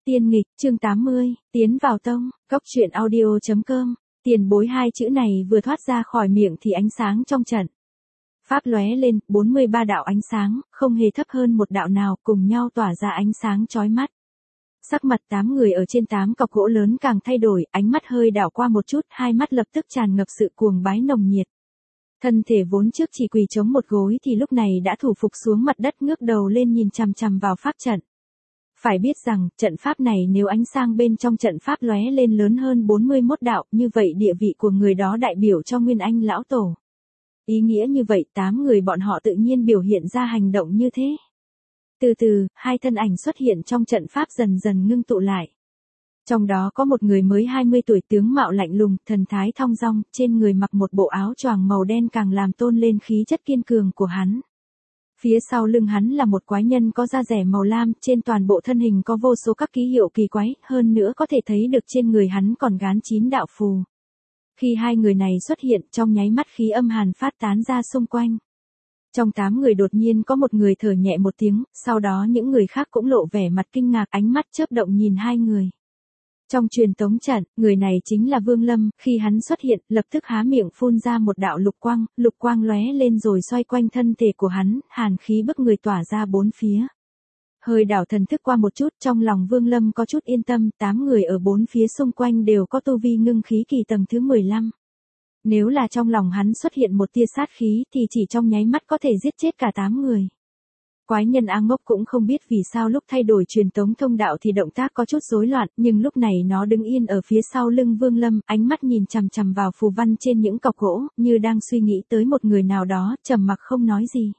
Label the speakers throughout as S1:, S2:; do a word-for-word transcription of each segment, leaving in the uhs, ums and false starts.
S1: Tiên nghịch, chương tám mươi, tiến vào tông, cốc truyện audio chấm com, tiền bối hai chữ này vừa thoát ra khỏi miệng thì ánh sáng trong trận pháp lóe lên, bốn mươi ba đạo ánh sáng, không hề thấp hơn một đạo nào, cùng nhau tỏa ra ánh sáng chói mắt. Sắc mặt tám người ở trên tám cọc gỗ lớn càng thay đổi, ánh mắt hơi đảo qua một chút, hai mắt lập tức tràn ngập sự cuồng bái nồng nhiệt. Thân thể vốn trước chỉ quỳ chống một gối thì lúc này đã thủ phục xuống mặt đất, ngước đầu lên nhìn chằm chằm vào pháp trận. Phải biết rằng, trận pháp này nếu ánh sáng bên trong trận pháp lóe lên lớn hơn bốn mươi mốt đạo, như vậy địa vị của người đó đại biểu cho Nguyên Anh lão tổ. Ý nghĩa như vậy, tám người bọn họ tự nhiên biểu hiện ra hành động như thế. Từ từ, hai thân ảnh xuất hiện trong trận pháp dần dần ngưng tụ lại. Trong đó có một người mới hai mươi tuổi, tướng mạo lạnh lùng, thần thái thong dong, trên người mặc một bộ áo choàng màu đen càng làm tôn lên khí chất kiên cường của hắn. Phía sau lưng hắn là một quái nhân có da rẻ màu lam, trên toàn bộ thân hình có vô số các ký hiệu kỳ quái, hơn nữa có thể thấy được trên người hắn còn gán chín đạo phù. Khi hai người này xuất hiện, trong nháy mắt khí âm hàn phát tán ra xung quanh. Trong tám người đột nhiên có một người thở nhẹ một tiếng, sau đó những người khác cũng lộ vẻ mặt kinh ngạc, ánh mắt chớp động nhìn hai người. Trong truyền tống trận, người này chính là Vương Lâm, khi hắn xuất hiện, lập tức há miệng phun ra một đạo lục quang, lục quang lóe lên rồi xoay quanh thân thể của hắn, hàn khí bức người tỏa ra bốn phía. Hơi đảo thần thức qua một chút, trong lòng Vương Lâm có chút yên tâm, tám người ở bốn phía xung quanh đều có tu vi ngưng khí kỳ tầng thứ mười lăm. Nếu là trong lòng hắn xuất hiện một tia sát khí thì chỉ trong nháy mắt có thể giết chết cả tám người. Quái nhân A Ngốc cũng không biết vì sao lúc thay đổi truyền tống thông đạo thì động tác có chút rối loạn, nhưng lúc này nó đứng yên ở phía sau lưng Vương Lâm, ánh mắt nhìn chằm chằm vào phù văn trên những cọc gỗ, như đang suy nghĩ tới một người nào đó, trầm mặc không nói gì.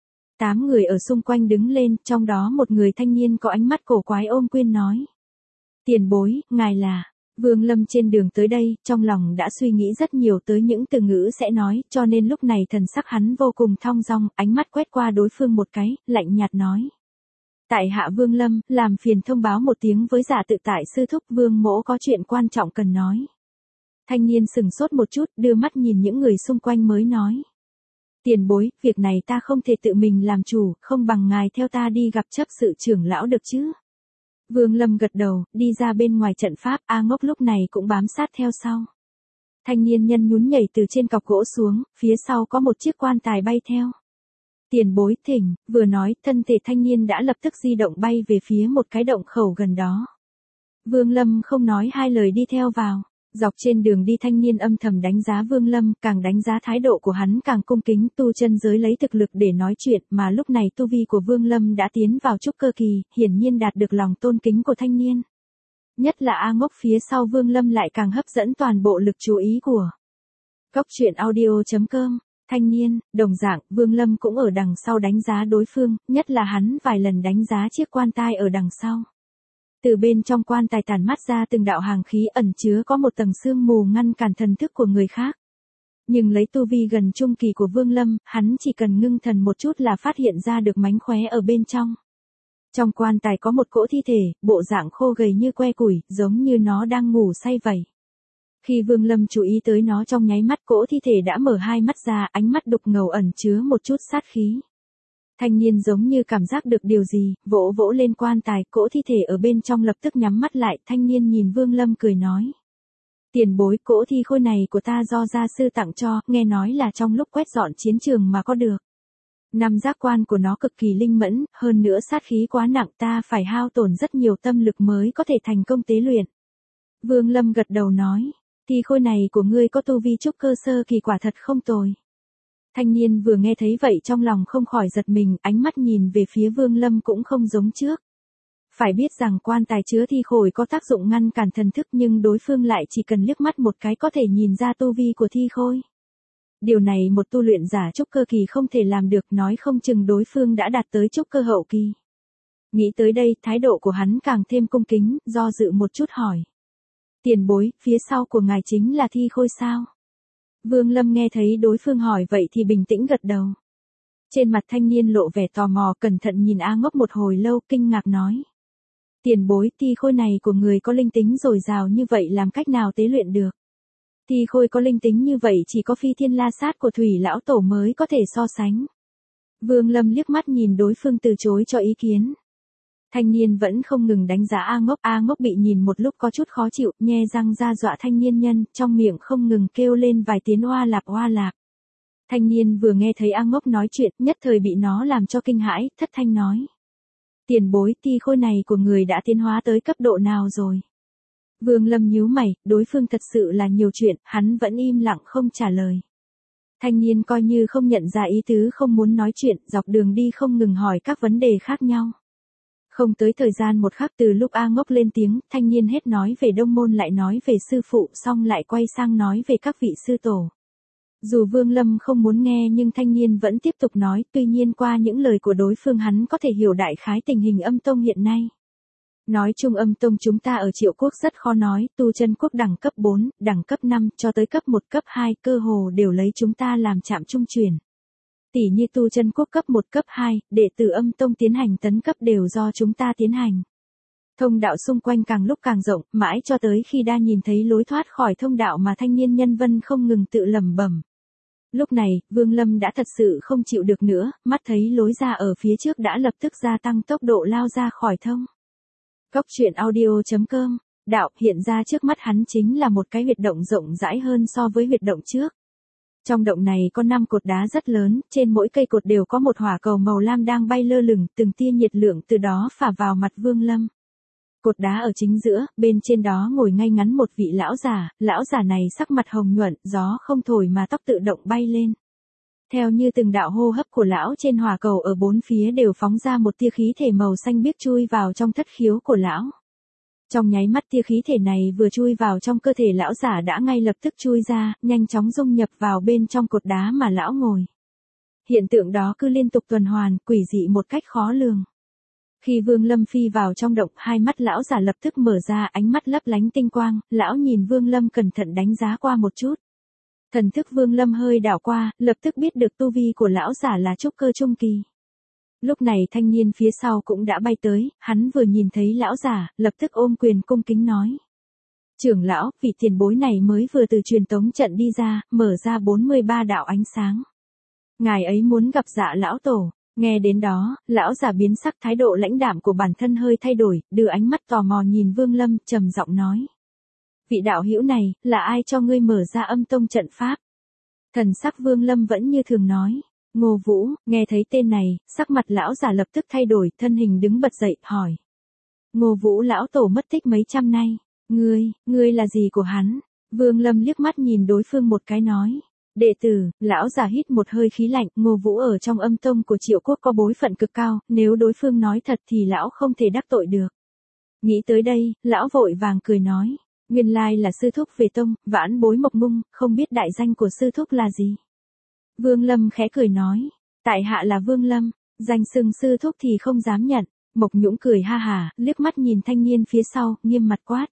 S1: Tám người ở xung quanh đứng lên, trong đó một người thanh niên có ánh mắt cổ quái ôm quyền nói. Tiền bối, ngài là... Vương Lâm trên đường tới đây, trong lòng đã suy nghĩ rất nhiều tới những từ ngữ sẽ nói, cho nên lúc này thần sắc hắn vô cùng thong dong, ánh mắt quét qua đối phương một cái, lạnh nhạt nói. Tại hạ Vương Lâm, làm phiền thông báo một tiếng với Giả Tự Tại sư thúc, Vương mỗ có chuyện quan trọng cần nói. Thanh niên sừng sốt một chút, đưa mắt nhìn những người xung quanh mới nói. Tiền bối, việc này ta không thể tự mình làm chủ, không bằng ngài theo ta đi gặp chấp sự trưởng lão được chứ? Vương Lâm gật đầu, đi ra bên ngoài trận pháp, A Ngốc lúc này cũng bám sát theo sau. Thanh niên nhân nhún nhảy từ trên cọc gỗ xuống, phía sau có một chiếc quan tài bay theo. Tiền bối thỉnh, vừa nói, thân thể thanh niên đã lập tức di động bay về phía một cái động khẩu gần đó. Vương Lâm không nói hai lời đi theo vào. Dọc trên đường đi thanh niên âm thầm đánh giá Vương Lâm, càng đánh giá thái độ của hắn càng cung kính, tu chân giới lấy thực lực để nói chuyện, mà lúc này tu vi của Vương Lâm đã tiến vào trúc cơ kỳ, hiển nhiên đạt được lòng tôn kính của thanh niên. Nhất là A Ngốc phía sau Vương Lâm lại càng hấp dẫn toàn bộ lực chú ý của cốc truyện audio chấm com. Thanh niên, đồng dạng, Vương Lâm cũng ở đằng sau đánh giá đối phương, nhất là hắn vài lần đánh giá chiếc quan tài ở đằng sau. Từ bên trong quan tài tản mát ra từng đạo hàng khí ẩn chứa có một tầng sương mù ngăn cản thần thức của người khác. Nhưng lấy tu vi gần trung kỳ của Vương Lâm, hắn chỉ cần ngưng thần một chút là phát hiện ra được mánh khóe ở bên trong. Trong quan tài có một cỗ thi thể, bộ dạng khô gầy như que củi, giống như nó đang ngủ say vậy. Khi Vương Lâm chú ý tới nó trong nháy mắt, cỗ thi thể đã mở hai mắt ra, ánh mắt đục ngầu ẩn chứa một chút sát khí. Thanh niên giống như cảm giác được điều gì, vỗ vỗ lên quan tài, cỗ thi thể ở bên trong lập tức nhắm mắt lại, thanh niên nhìn Vương Lâm cười nói. Tiền bối, cỗ thi khôi này của ta do gia sư tặng cho, nghe nói là trong lúc quét dọn chiến trường mà có được. Năm giác quan của nó cực kỳ linh mẫn, hơn nữa sát khí quá nặng, ta phải hao tổn rất nhiều tâm lực mới có thể thành công tế luyện. Vương Lâm gật đầu nói, thi khôi này của ngươi có tu vi trúc cơ sơ kỳ, quả thật không tồi. Thanh niên vừa nghe thấy vậy trong lòng không khỏi giật mình, ánh mắt nhìn về phía Vương Lâm cũng không giống trước. Phải biết rằng quan tài chứa thi khôi có tác dụng ngăn cản thần thức, nhưng đối phương lại chỉ cần liếc mắt một cái có thể nhìn ra tu vi của thi khôi. Điều này một tu luyện giả trúc cơ kỳ không thể làm được, nói không chừng đối phương đã đạt tới trúc cơ hậu kỳ. Nghĩ tới đây, thái độ của hắn càng thêm cung kính, do dự một chút hỏi. Tiền bối, phía sau của ngài chính là thi khôi sao? Vương Lâm nghe thấy đối phương hỏi vậy thì bình tĩnh gật đầu. Trên mặt thanh niên lộ vẻ tò mò, cẩn thận nhìn A Ngốc một hồi lâu, kinh ngạc nói. Tiền bối, thi khôi này của người có linh tính dồi dào như vậy làm cách nào tế luyện được? Thi khôi có linh tính như vậy chỉ có Phi Thiên La Sát của Thủy Lão Tổ mới có thể so sánh. Vương Lâm liếc mắt nhìn đối phương từ chối cho ý kiến. Thanh niên vẫn không ngừng đánh giá A Ngốc, A Ngốc bị nhìn một lúc có chút khó chịu, nhe răng ra dọa thanh niên nhân, trong miệng không ngừng kêu lên vài tiếng oa lạp oa lạp. Thanh niên vừa nghe thấy A Ngốc nói chuyện, nhất thời bị nó làm cho kinh hãi, thất thanh nói. Tiền bối, ti khôi này của người đã tiến hóa tới cấp độ nào rồi? Vương Lâm nhíu mày, đối phương thật sự là nhiều chuyện, hắn vẫn im lặng không trả lời. Thanh niên coi như không nhận ra ý tứ không muốn nói chuyện, dọc đường đi không ngừng hỏi các vấn đề khác nhau. Không tới thời gian một khắc từ lúc A Ngốc lên tiếng, thanh niên hết nói về Đông Môn lại nói về sư phụ, xong lại quay sang nói về các vị sư tổ. Dù Vương Lâm không muốn nghe nhưng thanh niên vẫn tiếp tục nói, tuy nhiên qua những lời của đối phương hắn có thể hiểu đại khái tình hình âm tông hiện nay. Nói chung âm tông chúng ta ở Triệu Quốc rất khó nói, tu chân quốc đẳng cấp bốn, đẳng cấp năm, cho tới cấp một cấp hai, cơ hồ đều lấy chúng ta làm trạm trung truyền. Tỷ như tu chân quốc cấp một cấp hai, đệ tử âm tông tiến hành tấn cấp đều do chúng ta tiến hành. Thông đạo xung quanh càng lúc càng rộng, mãi cho tới khi đa nhìn thấy lối thoát khỏi thông đạo mà thanh niên nhân vân không ngừng tự lẩm bẩm. Lúc này, Vương Lâm đã thật sự không chịu được nữa, mắt thấy lối ra ở phía trước đã lập tức gia tăng tốc độ lao ra khỏi thông. Cốc truyện audio chấm com, đạo hiện ra trước mắt hắn chính là một cái huyệt động rộng rãi hơn so với huyệt động trước. Trong động này có năm cột đá rất lớn, trên mỗi cây cột đều có một hỏa cầu màu lam đang bay lơ lửng, từng tia nhiệt lượng từ đó phả vào mặt Vương Lâm. Cột đá ở chính giữa, bên trên đó ngồi ngay ngắn một vị lão già, lão già này sắc mặt hồng nhuận, gió không thổi mà tóc tự động bay lên. Theo như từng đạo hô hấp của lão trên hỏa cầu ở bốn phía đều phóng ra một tia khí thể màu xanh biếc chui vào trong thất khiếu của lão. Trong nháy mắt tia khí thể này vừa chui vào trong cơ thể lão giả đã ngay lập tức chui ra, nhanh chóng dung nhập vào bên trong cột đá mà lão ngồi. Hiện tượng đó cứ liên tục tuần hoàn, quỷ dị một cách khó lường. Khi Vương Lâm phi vào trong động, hai mắt lão giả lập tức mở ra, ánh mắt lấp lánh tinh quang, lão nhìn Vương Lâm cẩn thận đánh giá qua một chút. Thần thức Vương Lâm hơi đảo qua, lập tức biết được tu vi của lão giả là trúc cơ trung kỳ. Lúc này thanh niên phía sau cũng đã bay tới, hắn vừa nhìn thấy lão giả, lập tức ôm quyền cung kính nói. Trưởng lão, vị tiền bối này mới vừa từ truyền tống trận đi ra, mở ra bốn mươi ba đạo ánh sáng. Ngài ấy muốn gặp Dạ lão tổ. Nghe đến đó, lão giả biến sắc, thái độ lãnh đạm của bản thân hơi thay đổi, đưa ánh mắt tò mò nhìn Vương Lâm, trầm giọng nói. Vị đạo hữu này, là ai cho ngươi mở ra âm tông trận pháp? Thần sắc Vương Lâm vẫn như thường nói. Ngô Vũ, nghe thấy tên này, sắc mặt lão giả lập tức thay đổi, thân hình đứng bật dậy, hỏi. Ngô Vũ lão tổ mất tích mấy trăm nay, ngươi, ngươi là gì của hắn? Vương Lâm liếc mắt nhìn đối phương một cái nói. Đệ tử, lão già hít một hơi khí lạnh, Ngô Vũ ở trong âm tông của Triệu Quốc có bối phận cực cao, nếu đối phương nói thật thì lão không thể đắc tội được. Nghĩ tới đây, lão vội vàng cười nói, nguyên lai là sư thúc về tông, vãn bối Mộc Mung, không biết đại danh của sư thúc là gì. Vương Lâm khẽ cười nói, tại hạ là Vương Lâm, danh xưng sư thúc thì không dám nhận. Mộc Nhũng cười ha hà, liếc mắt nhìn thanh niên phía sau, nghiêm mặt quát.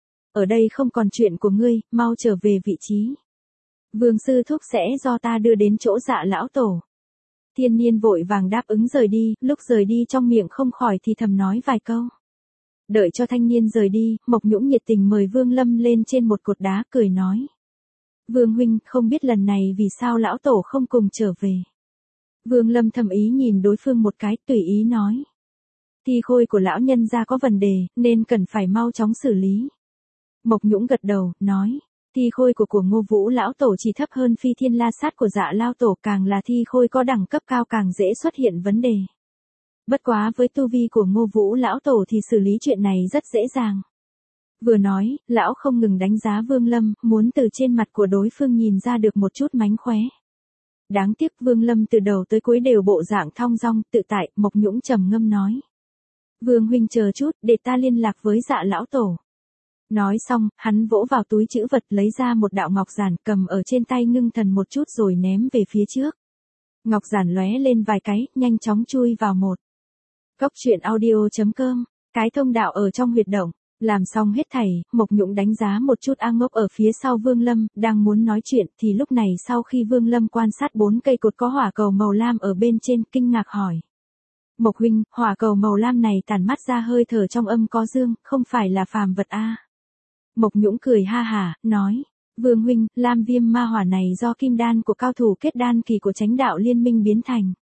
S1: Ở đây không còn chuyện của ngươi, mau trở về vị trí. Vương sư thúc sẽ do ta đưa đến chỗ Dạ lão tổ. Thiên niên vội vàng đáp ứng rời đi, lúc rời đi trong miệng không khỏi thì thầm nói vài câu. Đợi cho thanh niên rời đi, Mộc Nhũng nhiệt tình mời Vương Lâm lên trên một cột đá, cười nói. Vương huynh, không biết lần này vì sao lão tổ không cùng trở về. Vương Lâm thầm ý nhìn đối phương một cái, tùy ý nói. Thi khôi của lão nhân gia có vấn đề, nên cần phải mau chóng xử lý. Mộc Nhũng gật đầu, nói. Thi khôi của của Ngô Vũ lão tổ chỉ thấp hơn Phi Thiên La Sát của Dạ lão tổ, càng là thi khôi có đẳng cấp cao càng dễ xuất hiện vấn đề. Bất quá với tu vi của Ngô Vũ lão tổ thì xử lý chuyện này rất dễ dàng. Vừa nói, lão không ngừng đánh giá Vương Lâm, muốn từ trên mặt của đối phương nhìn ra được một chút mánh khóe. Đáng tiếc Vương Lâm từ đầu tới cuối đều bộ dạng thong dong, tự tại, Mộc Nhũng trầm ngâm nói. Vương huynh chờ chút, để ta liên lạc với Dạ lão tổ. Nói xong, hắn vỗ vào túi trữ vật lấy ra một đạo ngọc giản, cầm ở trên tay ngưng thần một chút rồi ném về phía trước. Ngọc giản lóe lên vài cái, nhanh chóng chui vào một. Cốc truyện audio chấm com, cái thông đạo ở trong huyệt động. Làm xong hết thảy, Mộc Nhũng đánh giá một chút A Ngốc ở phía sau Vương Lâm, đang muốn nói chuyện thì lúc này sau khi Vương Lâm quan sát bốn cây cột có hỏa cầu màu lam ở bên trên, kinh ngạc hỏi. Mộc huynh, hỏa cầu màu lam này tản mắt ra hơi thở trong âm có dương, không phải là phàm vật a? Mộc Nhũng cười ha hả, nói. Vương huynh, lam viêm ma hỏa này do kim đan của cao thủ kết đan kỳ của Chánh đạo liên minh biến thành.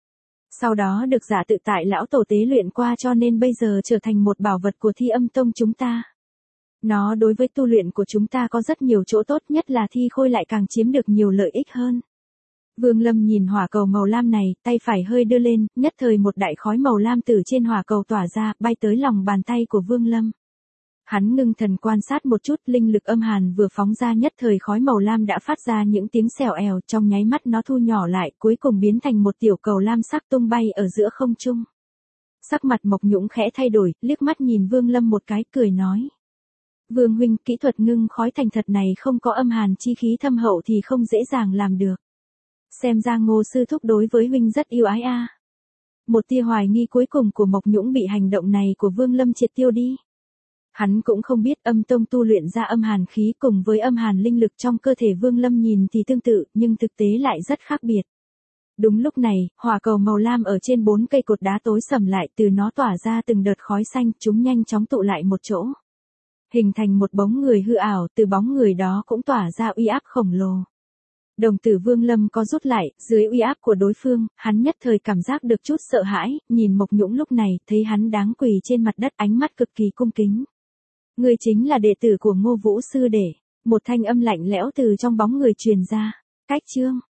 S1: Sau đó được giả tự tại lão tổ tế luyện qua cho nên bây giờ trở thành một bảo vật của Thi Âm Tông chúng ta. Nó đối với tu luyện của chúng ta có rất nhiều chỗ tốt, nhất là thi khôi lại càng chiếm được nhiều lợi ích hơn. Vương Lâm nhìn hỏa cầu màu lam này, tay phải hơi đưa lên, nhất thời một đại khói màu lam từ trên hỏa cầu tỏa ra, bay tới lòng bàn tay của Vương Lâm. Hắn ngưng thần quan sát một chút, linh lực âm hàn vừa phóng ra, nhất thời khói màu lam đã phát ra những tiếng xèo èo, trong nháy mắt nó thu nhỏ lại, cuối cùng biến thành một tiểu cầu lam sắc tung bay ở giữa không trung. Sắc mặt Mộc Nhũng khẽ thay đổi, liếc mắt nhìn Vương Lâm một cái, cười nói: Vương huynh, kỹ thuật ngưng khói thành thật này không có âm hàn chi khí thâm hậu thì không dễ dàng làm được. Xem ra Ngô sư thúc đối với huynh rất yêu ái a. Một tia hoài nghi cuối cùng của Mộc Nhũng bị hành động này của Vương Lâm triệt tiêu đi. Hắn cũng không biết âm tông tu luyện ra âm hàn khí cùng với âm hàn linh lực trong cơ thể Vương Lâm nhìn thì tương tự, nhưng thực tế lại rất khác biệt. Đúng lúc này, hỏa cầu màu lam ở trên bốn cây cột đá tối sầm lại, từ nó tỏa ra từng đợt khói xanh, chúng nhanh chóng tụ lại một chỗ. Hình thành một bóng người hư ảo, từ bóng người đó cũng tỏa ra uy áp khổng lồ. Đồng tử Vương Lâm có rút lại, dưới uy áp của đối phương, hắn nhất thời cảm giác được chút sợ hãi, nhìn Mộc Nhũng lúc này, thấy hắn đáng quỳ trên mặt đất, ánh mắt cực kỳ cung kính. Người chính là đệ tử của Ngô Vũ sư đệ, một thanh âm lạnh lẽo từ trong bóng người truyền ra. Cách chương